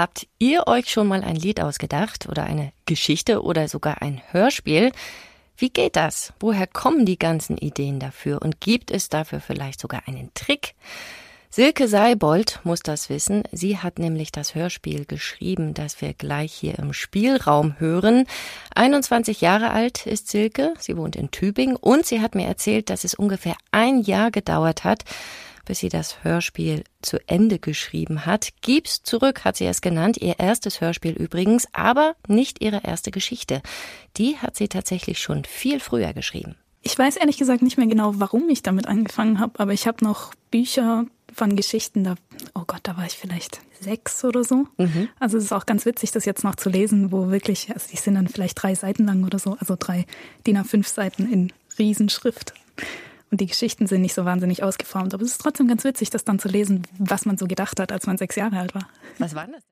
Habt ihr euch schon mal ein Lied ausgedacht oder eine Geschichte oder sogar ein Hörspiel? Wie geht das? Woher kommen die ganzen Ideen dafür? Und gibt es dafür vielleicht sogar einen Trick? Silke Seibold muss das wissen. Sie hat nämlich das Hörspiel geschrieben, das wir gleich hier im Spielraum hören. 21 Jahre alt ist Silke. Sie wohnt in Tübingen und sie hat mir erzählt, dass es ungefähr ein Jahr gedauert hat, bis sie das Hörspiel zu Ende geschrieben hat. Gib's zurück, hat sie es genannt. Ihr erstes Hörspiel übrigens, aber nicht ihre erste Geschichte. Die hat sie tatsächlich schon viel früher geschrieben. Ich weiß ehrlich gesagt nicht mehr genau, warum ich damit angefangen habe, aber ich habe noch Bücher von Geschichten, da war ich vielleicht 6 oder so. Also es ist auch ganz witzig, das jetzt noch zu lesen, wo wirklich, also die sind dann vielleicht 3 Seiten lang oder so, also 3 DIN A5 Seiten in Riesenschrift. Und die Geschichten sind nicht so wahnsinnig ausgeformt, aber es ist trotzdem ganz witzig, das dann zu lesen, was man so gedacht hat, als man 6 Jahre alt war. Was war das?